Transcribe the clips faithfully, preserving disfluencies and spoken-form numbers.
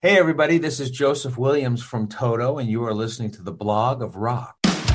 Hey, everybody, this is Joseph Williams from Toto, and you are listening to the Blog of Rock.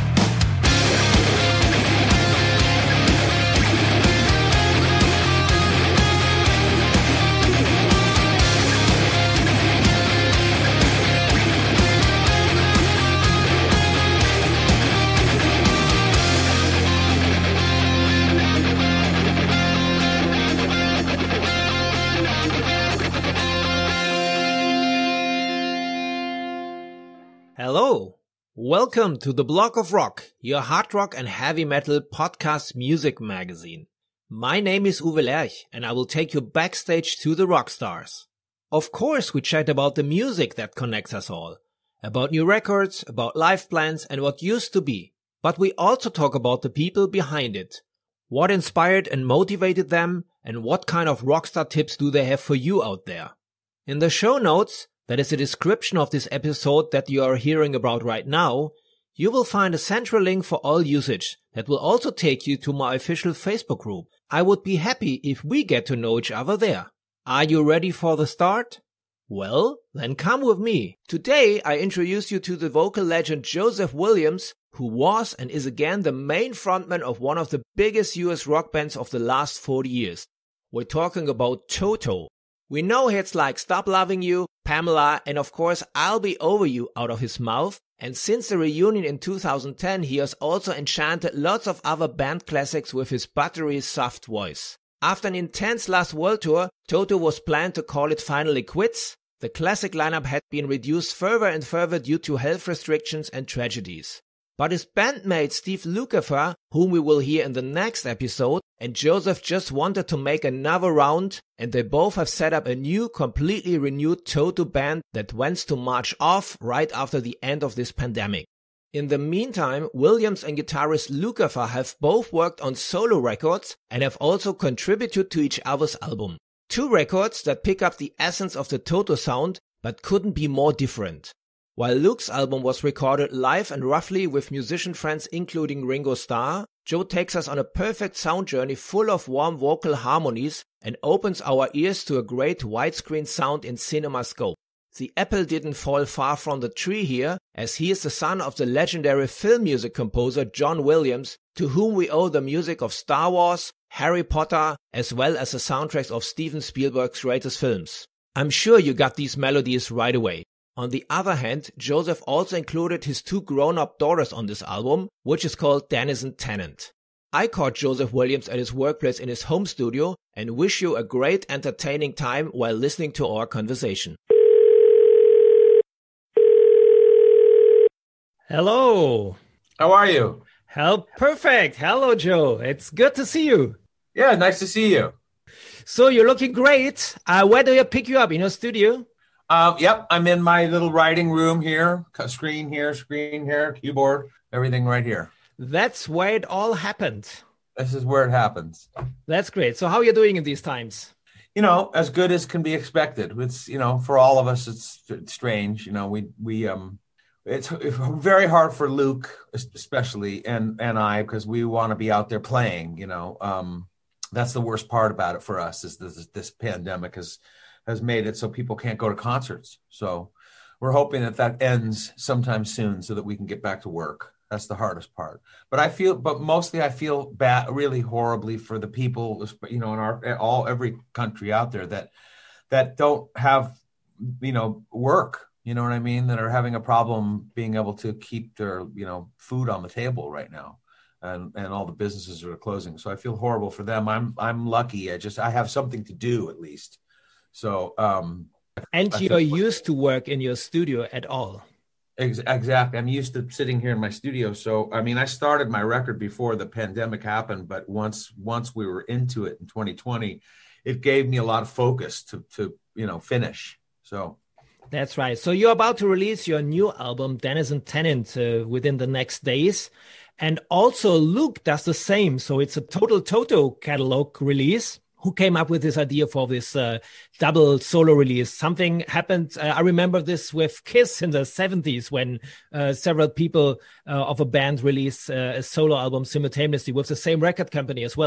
Hello, welcome to the Blog of Rock, your hard rock and heavy metal podcast music magazine. My name is Uwe Lerch and I will take you backstage to the rock stars. Of course, we chat about the music that connects us all, about new records, about live plans and what used to be. But we also talk about the people behind it, what inspired and motivated them, and what kind of rockstar tips do they have for you out there. In the show notes, that is a description of this episode that you are hearing about right now, you will find a central link for all usage that will also take you to my official Facebook group. I would be happy if we get to know each other there. Are you ready for the start? Well, then come with me. Today I introduce you to the vocal legend Joseph Williams, who was and is again the main frontman of one of the biggest U S rock bands of the last forty years. We're talking about Toto. We know hits like Stop Loving You, Pamela, and of course I'll Be Over You out of his mouth. And since the reunion in two thousand ten, he has also enchanted lots of other band classics with his buttery soft voice. After an intense last world tour, Toto was planned to call it finally quits. The classic lineup had been reduced further and further due to health restrictions and tragedies. But his bandmate Steve Lukather, whom we will hear in the next episode, and Joseph just wanted to make another round, and they both have set up a new, completely renewed Toto band that wants to march off right after the end of this pandemic. In the meantime, Williams and guitarist Lukather have both worked on solo records and have also contributed to each other's album. Two records that pick up the essence of the Toto sound, but couldn't be more different. While Luke's album was recorded live and roughly with musician friends including Ringo Starr, Joe takes us on a perfect sound journey full of warm vocal harmonies and opens our ears to a great widescreen sound in CinemaScope. The apple didn't fall far from the tree here, as he is the son of the legendary film music composer John Williams, to whom we owe the music of Star Wars, Harry Potter, as well as the soundtracks of Steven Spielberg's greatest films. I'm sure you got these melodies right away. On the other hand, Joseph also included his two grown-up daughters on this album, which is called Denizen Tennant. I caught Joseph Williams at his workplace in his home studio and wish you a great entertaining time while listening to our conversation. Hello. How are you? How perfect. Hello, Joe. It's good to see you. Yeah, nice to see you. So you're looking great. Uh, where do I pick you up? In your studio? Um, yep, I'm in my little writing room here. Screen here, screen here, keyboard, everything right here. That's where it all happened. This is where it happens. That's great. So how are you doing in these times? You know, as good as can be expected. It's, you know, for all of us, it's, it's strange. You know, we, we, um, it's, it's very hard for Luke, especially, and, and I, because we want to be out there playing, you know. Um, that's the worst part about it for us is this, this pandemic has, has made it so people can't go to concerts. So we're hoping that that ends sometime soon so that we can get back to work. That's the hardest part. But I feel, but mostly I feel bad, really horribly for the people, you know, in our, all, every country out there that, that don't have, you know, work, you know what I mean? That are having a problem being able to keep their, you know, food on the table right now. And, and all the businesses are closing. So I feel horrible for them. I'm, I'm lucky. I just, I have something to do at least. So, um, and you're used to work in your studio at all. Ex- exactly. I'm used to sitting here in my studio. So, I mean, I started my record before the pandemic happened, but once, once we were into it in twenty twenty, it gave me a lot of focus to, to, you know, finish. So that's right. So you're about to release your new album, Denizen Tennant, uh, within the next days. And also Luke does the same. So it's a total Toto catalog release. Who came up with this idea for this uh, double solo release? Something happened. Uh, I remember this with Kiss in the seventies when uh, several people uh, of a band released uh, a solo album simultaneously with the same record company as well.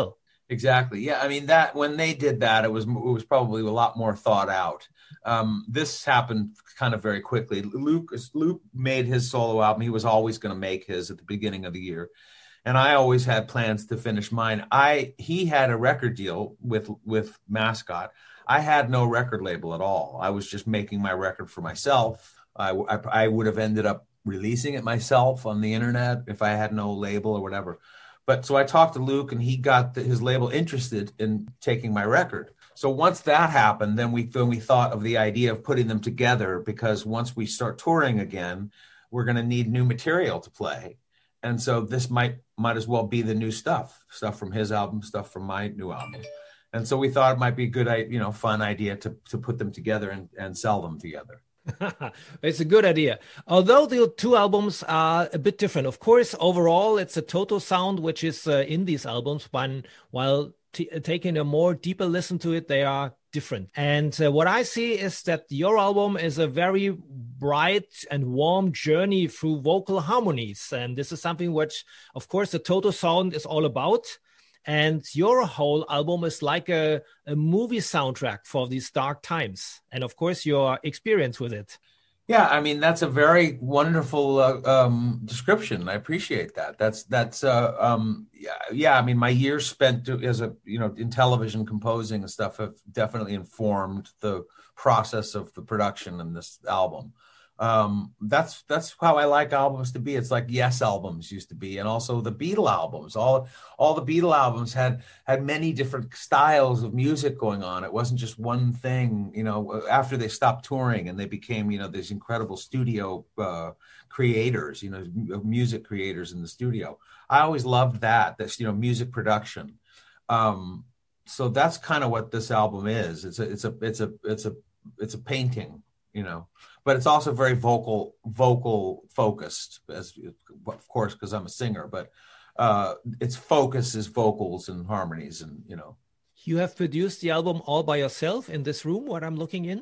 Exactly. Yeah. I mean, that when they did that, it was it was probably a lot more thought out. Um, this happened kind of very quickly. Luke Luke made his solo album. He was always going to make his at the beginning of the year, and I always had plans to finish mine. I he had a record deal with with Mascot. I had no record label at all. I was just making my record for myself. I I, I would have ended up releasing it myself on the internet if I had no label or whatever. But so I talked to Luke, and he got the, his label interested in taking my record. So once that happened, then we then we thought of the idea of putting them together, because once we start touring again, we're going to need new material to play, and so this might might as well be the new stuff, stuff from his album, stuff from my new album, and so we thought it might be a good, you know, fun idea to to put them together and, and sell them together. It's a good idea. Although the two albums are a bit different. Of course, overall, it's a Toto sound, which is uh, in these albums, but while t- taking a more deeper listen to it, they are different. And uh, what I see is that your album is a very bright and warm journey through vocal harmonies. And this is something which, of course, the Toto sound is all about. And your whole album is like a, a movie soundtrack for these dark times. And of course, your experience with it. Yeah, I mean, that's a very wonderful uh, um, description. I appreciate that. That's, that's uh, um, yeah, yeah, I mean, my years spent as a, you know, in television composing and stuff have definitely informed the process of the production in this album. Um, that's that's how I like albums to be. It's like Yes albums used to be, and also the Beatle albums. All all the Beatle albums had had many different styles of music going on. It wasn't just one thing. You know, after they stopped touring and they became, you know, these incredible studio uh, creators, you know, music creators in the studio. I always loved that. That's, you know, music production. Um, so that's kind of what this album is. It's a it's a it's a it's a it's a painting, you know. But it's also very vocal, vocal focused, as of course, because I'm a singer. But uh, its focus is vocals and harmonies, and you know. You have produced the album all by yourself in this room, what I'm looking in?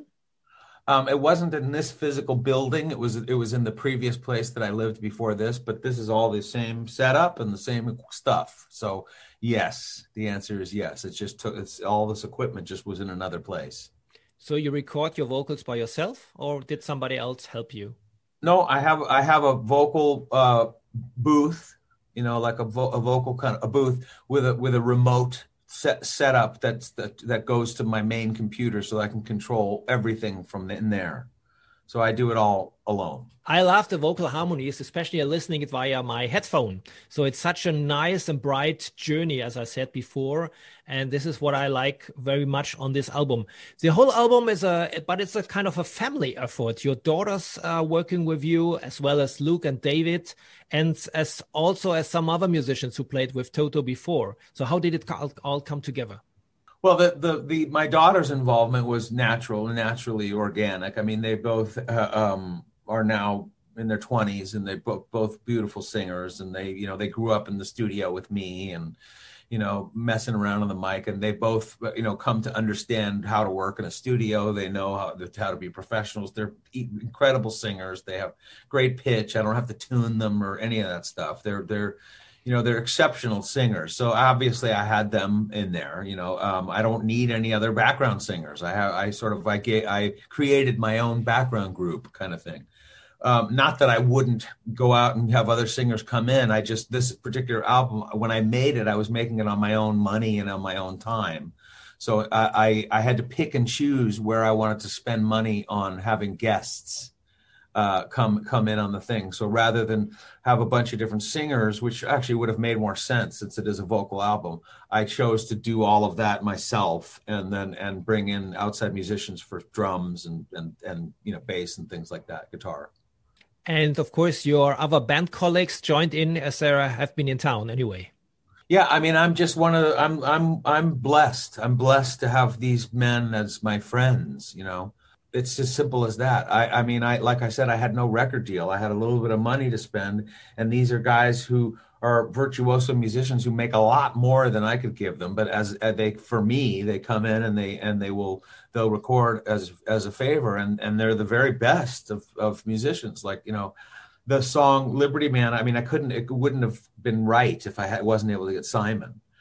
Um, it wasn't in this physical building. It was it was in the previous place that I lived before this. But this is all the same setup and the same stuff. So yes, the answer is yes. It's just took it's all this equipment just was in another place. So you record your vocals by yourself, or did somebody else help you? No, I have I have a vocal uh, booth, you know, like a, vo- a vocal kind of a booth with a with a remote set setup that's that that goes to my main computer, so I can control everything from in there. So I do it all alone. I love the vocal harmonies, especially listening it via my headphone. So it's such a nice and bright journey, as I said before. And this is what I like very much on this album. The whole album is a, but it's a kind of a family effort. Your daughters are working with you, as well as Luke and David, and as also as some other musicians who played with Toto before. So how did it all come together? Well, the, the, the, my daughter's involvement was natural, naturally organic. I mean, they both uh, um, are now in their twenties, and they're both, both beautiful singers. And they, you know, they grew up in the studio with me and, you know, messing around on the mic. And they both, you know, come to understand how to work in a studio. They know how, how to be professionals. They're incredible singers. They have great pitch. I don't have to tune them or any of that stuff. They're, they're, you know, they're exceptional singers. So obviously I had them in there, you know, um, I don't need any other background singers. I have, I sort of, I, I created my own background group kind of thing. Um, not that I wouldn't go out and have other singers come in. I just, this particular album, when I made it, I was making it on my own money and on my own time. So I, I, I had to pick and choose where I wanted to spend money on having guests Uh, come come in on the thing. So rather than have a bunch of different singers, which actually would have made more sense since it is a vocal album, I chose to do all of that myself, and then and bring in outside musicians for drums and and and you know, bass and things like that, guitar. And of course, your other band colleagues joined in as they have been in town anyway. Yeah, I mean, I'm just one of the, I'm I'm I'm blessed. I'm blessed to have these men as my friends, you know. It's as simple as that. I, I mean, I like I said, I had no record deal. I had a little bit of money to spend, and these are guys who are virtuoso musicians who make a lot more than I could give them. But as, as they, for me, they come in and they and they will they'll record as as a favor, and and they're the very best of of musicians. Like, you know, the song Liberty Man. I mean, I couldn't. It wouldn't have been right if I had, wasn't able to get Simon.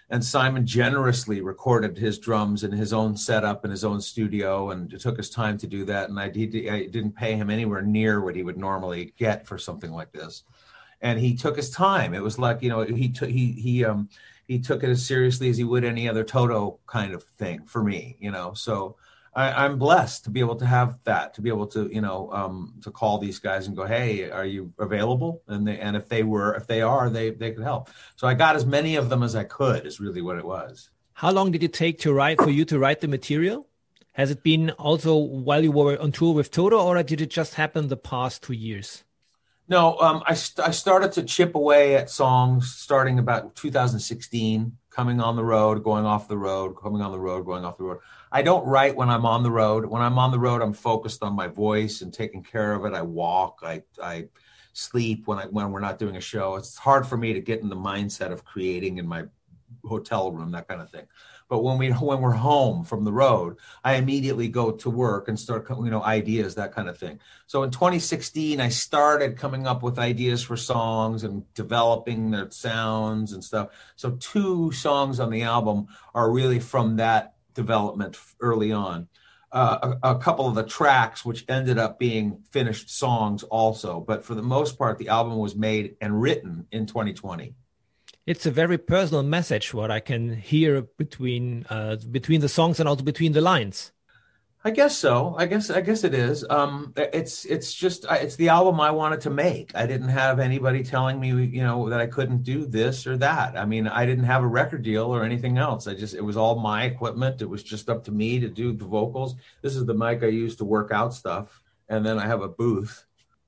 And Simon generously recorded his drums in his own setup in his own studio, and it took his time to do that. And I, he, I didn't pay him anywhere near what he would normally get for something like this. And he took his time. It was like, you know, he took he he um he took it as seriously as he would any other Toto kind of thing for me, you know. So I, I'm blessed to be able to have that, to be able to, you know, um, to call these guys and go, hey, are you available? And they, and if they were, if they are, they, they could help. So I got as many of them as I could is really what it was. How long did it take to write for you to write the material? Has it been also while you were on tour with Toto, or did it just happen the past two years? No, um, I, st- I started to chip away at songs starting about two thousand sixteen, coming on the road, going off the road, coming on the road, going off the road. I don't write when I'm on the road. When I'm on the road, I'm focused on my voice and taking care of it. I walk, I, I sleep when I, when we're not doing a show. It's hard for me to get in the mindset of creating in my hotel room, that kind of thing. But when we when we're home from the road, I immediately go to work and start, you know, ideas, that kind of thing. So in twenty sixteen, I started coming up with ideas for songs and developing their sounds and stuff. So two songs on the album are really from that development early on. Uh, a, a couple of the tracks, which ended up being finished songs also. But for the most part, the album was made and written in twenty twenty. It's a very personal message, what I can hear between uh, between the songs and also between the lines. I guess so. I guess I guess it is. Um, it's it's just it's the album I wanted to make. I didn't have anybody telling me, you know, that I couldn't do this or that. I mean, I didn't have a record deal or anything else. I just it was all my equipment. It was just up to me to do the vocals. This is the mic I use to work out stuff, and then I have a booth.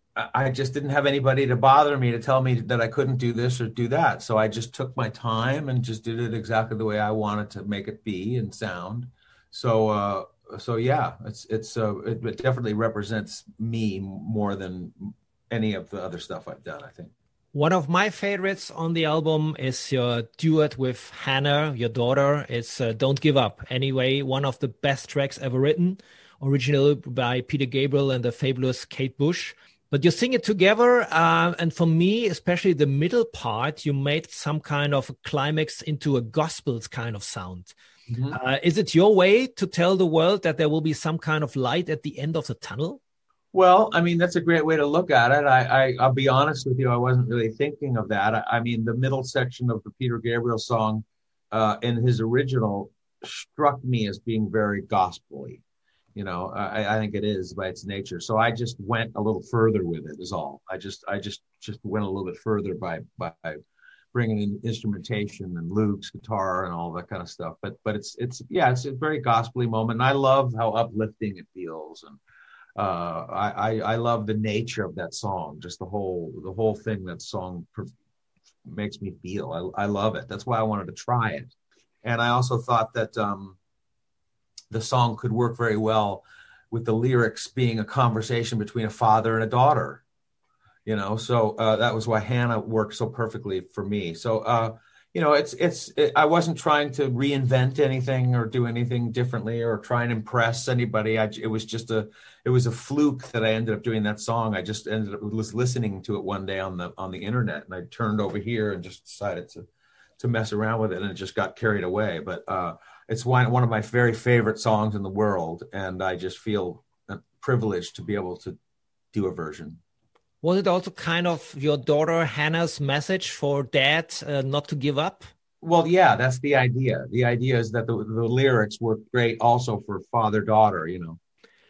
I just didn't have anybody to bother me to tell me that I couldn't do this or do that. So I just took my time and just did it exactly the way I wanted to make it be and sound. So, uh, so yeah, it's, it's, uh, it, it definitely represents me more than any of the other stuff I've done, I think. One of my favorites on the album is your duet with Hannah, your daughter. It's uh, Don't Give Up. Anyway, one of the best tracks ever written, originally by Peter Gabriel and the fabulous Kate Bush. But you sing it together, uh, and for me, especially the middle part, you made some kind of a climax into a gospel kind of sound. Mm-hmm. Uh, is it your way to tell the world that there will be some kind of light at the end of the tunnel? Well, I mean, that's a great way to look at it. I, I, I'll be honest with you, I wasn't really thinking of that. I, I mean, the middle section of the Peter Gabriel song uh, in his original struck me as being very gospel-y. You know, I, I think it is by its nature. So I just went a little further with it is all. I just, I just, just went a little bit further by, by bringing in instrumentation and Luke's guitar and all that kind of stuff. But, but it's, it's, yeah, it's a very gospel-y moment. And I love how uplifting it feels. And uh, I, I, I love the nature of that song. Just the whole, the whole thing that song per- makes me feel. I, I love it. That's why I wanted to try it. And I also thought that, um, the song could work very well with the lyrics being a conversation between a father and a daughter, you know, so uh, that was why Hannah worked so perfectly for me. So, uh, you know, it's, it's, it, I wasn't trying to reinvent anything or do anything differently or try and impress anybody. I, it was just a, it was a fluke that I ended up doing that song. I just ended up was listening to it one day on the, on the internet, and I turned over here and just decided to, to mess around with it, and it just got carried away. But, uh, it's one, one of my very favorite songs in the world, and I just feel privileged to be able to do a version. Was it also kind of your daughter Hannah's message for dad uh, not to give up? Well, yeah, that's the idea. The idea is that the, the lyrics were great also for father-daughter, you know.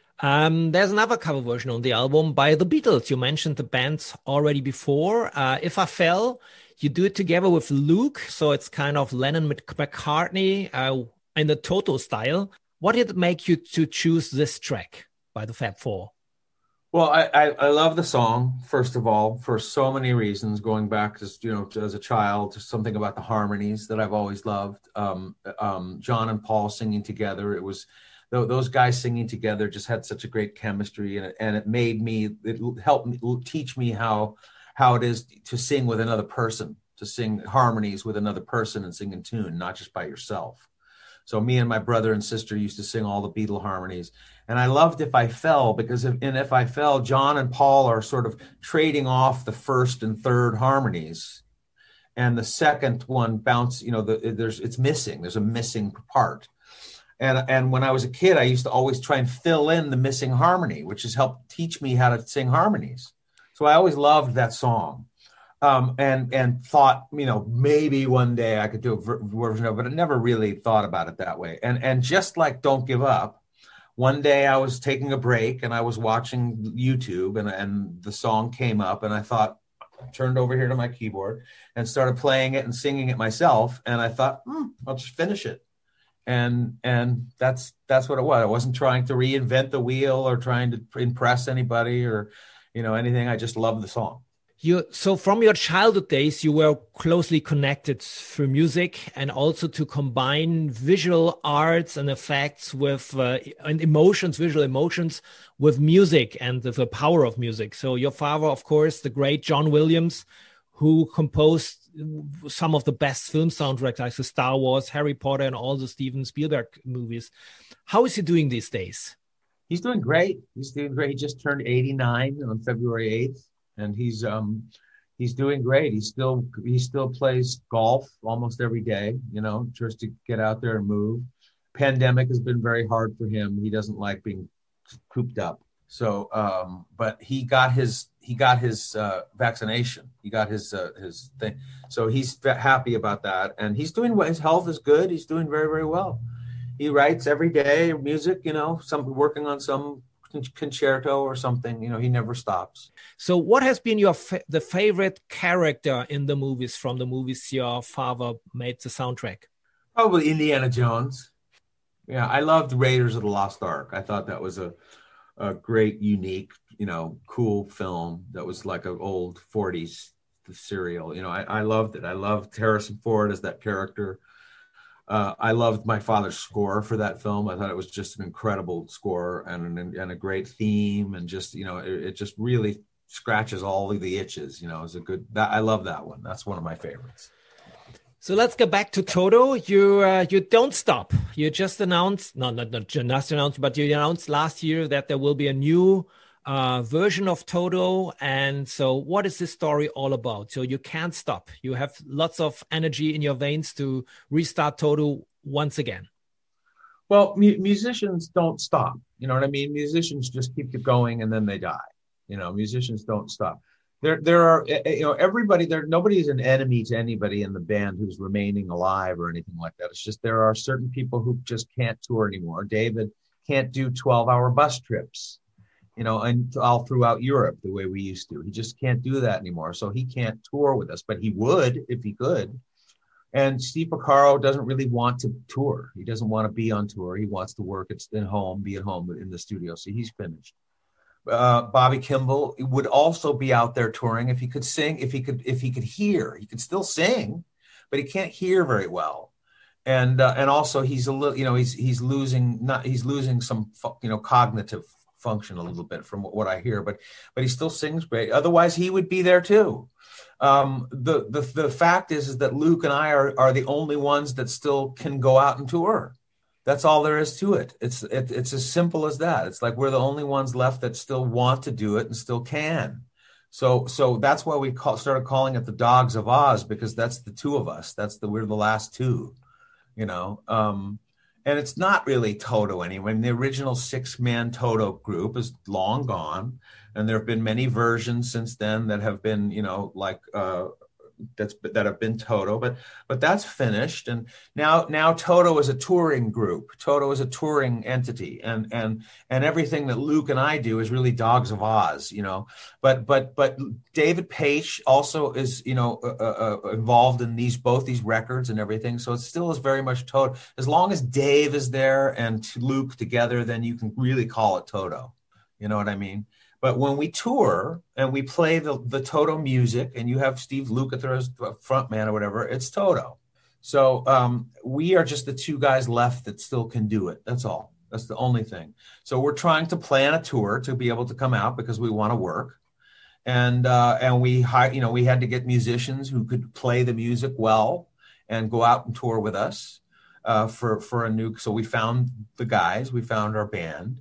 Um, there's another cover version on the album by the Beatles. You mentioned the band already before. Uh, If I Fell, you do it together with Luke, so it's kind of Lennon McCartney, uh, in the Toto style. What did it make you to choose this track by the Fab Four? Well, I, I, I love the song, first of all, for so many reasons, going back to, you know, to, as a child, to something about the harmonies that I've always loved. Um, um, John and Paul singing together. It was, those guys singing together just had such a great chemistry, and it, and it made me, it helped me, teach me how, how it is to sing with another person, to sing harmonies with another person and sing in tune, not just by yourself. So me and my brother and sister used to sing all the Beatle harmonies. And I loved If I Fell, because in If I Fell, John and Paul are sort of trading off the first and third harmonies. and the second one bounce, you know, the, there's it's missing. There's a missing part. And and when I was a kid, I used to always try and fill in the missing harmony, which has helped teach me how to sing harmonies. So I always loved that song, um, and and thought, you know, maybe one day I could do a version of it, but I never really thought about it that way. And and just like Don't Give Up, one day I was taking a break and I was watching YouTube, and and the song came up, and I thought, I turned over here to my keyboard and started playing it and singing it myself. And I thought, hmm, I'll just finish it. And and that's that's what it was. I wasn't trying to reinvent the wheel or trying to impress anybody or, you know, anything. I just loved the song. You so from your childhood days, you were closely connected through music, and also to combine visual arts and effects with uh, and emotions, visual emotions, with music and the, the power of music. So your father, of course, the great John Williams, who composed some of the best film soundtracks like the Star Wars, Harry Potter, and all the Steven Spielberg movies. How is he doing these days? He's doing great. He's doing great. He just turned eighty-nine on February eighth, and he's um he's doing great. He still he still plays golf almost every day, you know, just to get out there and move. Pandemic has been very hard for him. He doesn't like being cooped up. So, um, but he got his he got his uh, vaccination. He got his uh, his thing. So he's happy about that, and he's doing well. His health is good. He's doing very very well. He writes every day music. You know, some working on some concerto or something. You know, he never stops. So, what has been your fa- the favorite character in the movies from the movies your father made the soundtrack? Probably Indiana Jones. Yeah, I loved Raiders of the Lost Ark. I thought that was a a great, unique, you know, cool film that was like an old forties serial. You know, I, I loved it. I loved Harrison Ford as that character. Uh, I loved my father's score for that film. I thought it was just an incredible score and an, and a great theme, and just, you know, it, it just really scratches all of the itches. You know, it's a good. That, I love that one. That's one of my favorites. So let's get back to Toto. You uh, you don't stop. You just announced, no, not, not just announced, but you announced last year that there will be a new uh, version of Toto. And so what is this story all about? So you can't stop. You have lots of energy in your veins to restart Toto once again. Well, mu- musicians don't stop. You know what I mean? Musicians just keep it going and then they die. You know, musicians don't stop. There, there are, you know, everybody there, nobody's an enemy to anybody in the band who's remaining alive or anything like that. It's just there are certain people who just can't tour anymore. David can't do twelve hour bus trips, you know, and all throughout Europe the way we used to. He just can't do that anymore. So he can't tour with us, but he would if he could. And Steve Porcaro doesn't really want to tour. He doesn't want to be on tour. He wants to work at home, be at home in the studio. So he's finished. Uh, Bobby Kimball would also be out there touring if he could sing, if he could, if he could hear. He could still sing, but he can't hear very well. And uh, and also he's a little, you know, he's he's losing not he's losing some you know cognitive function a little bit from what I hear, but but he still sings great. Otherwise, he would be there too. Um, the the the fact is is that Luke and I are are the only ones that still can go out and tour. That's all there is to it. It's it, it's as simple as that. It's like we're the only ones left that still want to do it and still can. So so that's why we call, started calling it the Dogs of Oz, because that's the two of us. That's the we're the last two, you know. Um, and it's not really Toto anyway. I mean, the original six-man Toto group is long gone, and there have been many versions since then that have been, you know, like. Uh, that's that have been Toto, but but that's finished, and now now Toto is a touring group. Toto is a touring entity, and and and everything that Luke and I do is really Dogs of Oz, you know. But but but David Paich also is, you know, uh, uh, involved in these both these records and everything. So it still is very much Toto. As long as Dave is there and Luke together, then you can really call it Toto. You know what I mean? But when we tour and we play the, the Toto music, and you have Steve Lukather as the front man or whatever, it's Toto. So um, we are just the two guys left that still can do it. That's all. That's the only thing. So we're trying to plan a tour to be able to come out because we want to work. And uh, and we hi- you know we had to get musicians who could play the music well and go out and tour with us uh, for for a new. So we found the guys. We found our band.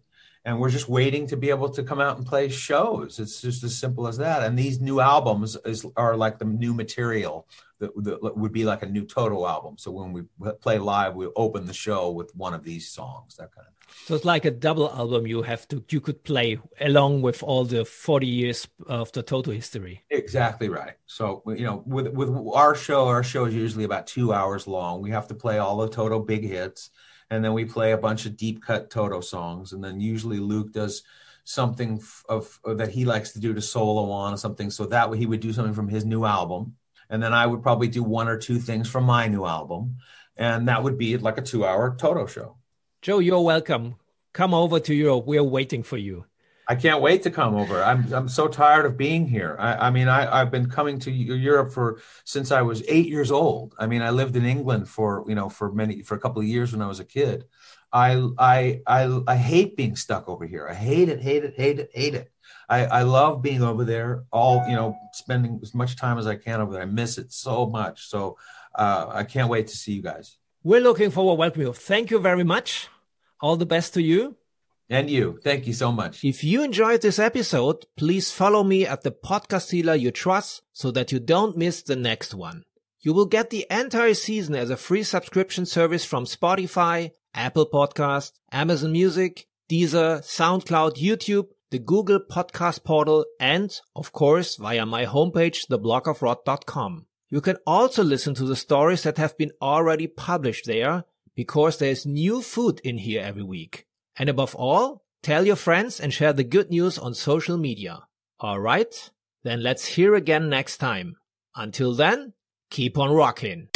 and we're just waiting to be able to come out and play shows. It's just as simple as that. And these new albums is are like the new material that, that would be like a new Toto album. So when we play live, we open the show with one of these songs, that kind of thing. So it's like a double album you have to you could play along with all the forty years of the Toto history. Exactly right. So, you know, with with our show, our show is usually about two hours long. We have to play all the Toto big hits. And then we play a bunch of deep cut Toto songs. And then usually Luke does something of, of that he likes to do to solo on something. So that way he would do something from his new album. And then I would probably do one or two things from my new album. And that would be like a two hour Toto show. Joe, you're welcome. Come over to Europe. We're waiting for you. I can't wait to come over. I'm I'm so tired of being here. I, I mean, I, I've been coming to Europe for since I was eight years old. I mean, I lived in England for, you know, for many, for a couple of years when I was a kid. I I I, I hate being stuck over here. I hate it, hate it, hate it, hate it. I, I love being over there, all, you know, spending as much time as I can over there. I miss it so much. So uh, I can't wait to see you guys. We're looking forward to welcoming you. Thank you very much. All the best to you. And you. Thank you so much. If you enjoyed this episode, please follow me at the podcast dealer you trust so that you don't miss the next one. You will get the entire season as a free subscription service from Spotify, Apple Podcast, Amazon Music, Deezer, SoundCloud, YouTube, the Google Podcast Portal, and, of course, via my homepage, the block of rock dot com. You can also listen to the stories that have been already published there, because there's new food in here every week. And above all, tell your friends and share the good news on social media. All right? Then let's hear again next time. Until then, keep on rocking.